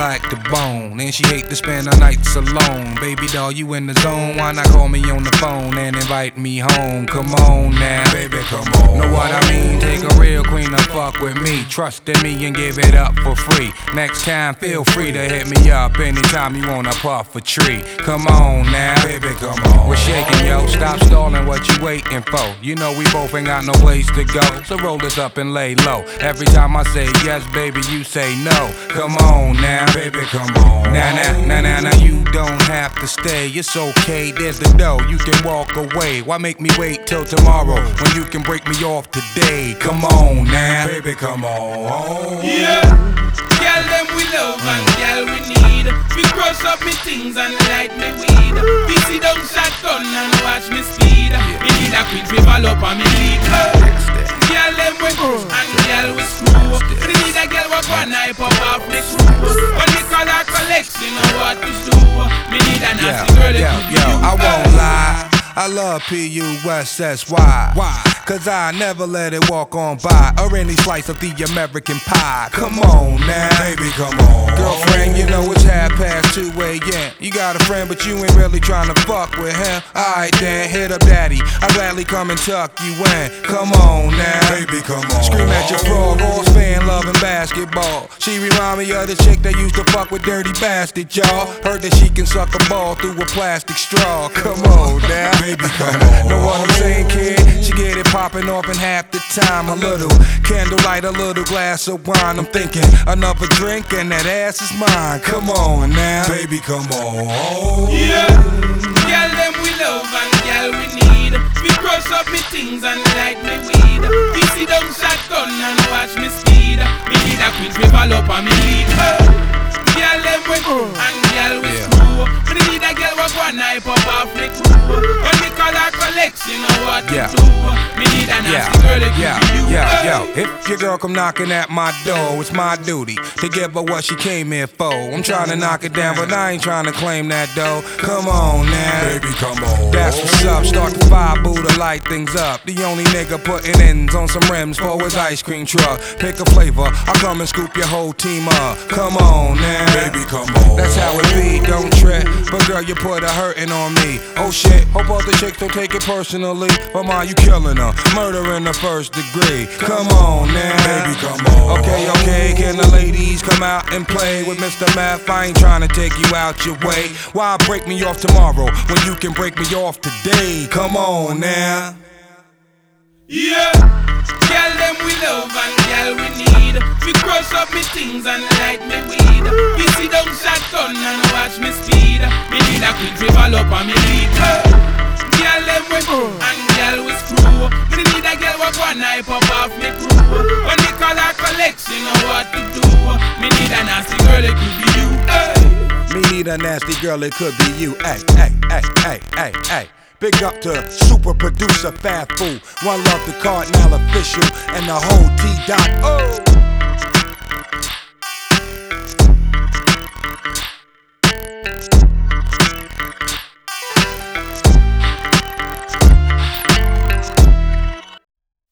like the bone, and she hate to spend her nights alone. Baby doll, you in the zone, why not call me on the phone and invite me home? Come on now, baby, come on. Know what I mean? Take a real queen to fuck with me. Trust in me and give it up for free. Next time, feel free to hit me up anytime you wanna puff a tree. Come on now, baby, come on. We're shaking, yo, stop stalling, what you waiting for? You know we both ain't got no place to go, so roll this up and lay low. Every time I say yes, baby, you say no. Come on now, baby, come on. Now, you don't have to stay. It's okay, there's the dough, you can walk away. Why make me wait till tomorrow when you can break me off today? Come on now, baby, come on. Yeah, girl, them we love and girl we need. We crush up me things and light me weed. We sit down shotgun and watch me speed. Me need a quick rival up on me lead. Girl, them we push and girl we screw. Me need a girl with one eye pop off the screw. When we call our collection of what we do, me need a nasty girl that you. I won't lie, I love P-U-S-S-Y. Why? Cause I never let it walk on by, or any slice of the American pie. Come on now, baby, come on. Girlfriend, you know it's 2:30 a.m. You got a friend, but you ain't really trying to fuck with him. Alright then, hit up daddy, I'd gladly come and tuck you in. Come on now, baby, come on. Scream at your frog, all fan loving basketball. She remind me of the chick that used to fuck with Dirty Bastard, y'all. Heard that she can suck a ball through a plastic straw. Come on now, baby, come on. Know what I'm saying, kid? She get it popping off in half the time. A little candlelight, a little glass of wine. I'm thinking another drink and that ass is mine. Come on now, baby, come on. Yeah, girl, them we love and girl we need. We crush up me things and light me weed. We sit down shotgun and watch me speed. Me need a quick rival up on me lead. Girl, them we and girl we screw. Me need a girl with one eye pop off the crew. When we call our collection of what we do, me need a nasty girl that give you. If your girl come knocking at my door, it's my duty to give her what she came here for. I'm trying to knock it down, but I ain't trying to claim that dough. Come on now, baby, come on. That's what's up. Start the fire, boo, to light things up. The only nigga putting ends on some rims for his ice cream truck. Pick a flavor, I'll come and scoop your whole team up. Come on now, baby, come on. That's how it be, don't trip. But girl, you put a hurtin' on me. Oh shit, hope all the chicks don't take it personally. But ma, you killing her, murder in the first degree. Come on now, baby, come on. Okay, can the ladies come out and play with Mr. Math? I ain't trying to take you out your way. Why break me off tomorrow when you can break me off today? Come on now. Yeah, girl, them we love and girl we need. We crush up me things and light me weed. We sit down shotgun and watch me speed. Me need a quick rival up on me lead. Girl, them we and girl we screw. Me need a girl with one eye pop off me crew. When we call our collection of what to do, me need a nasty girl that could be you. Me need a nasty girl, it could be you. Hey. Big up to super producer Fat Fool. One love to Cardinal Official and the whole T.O.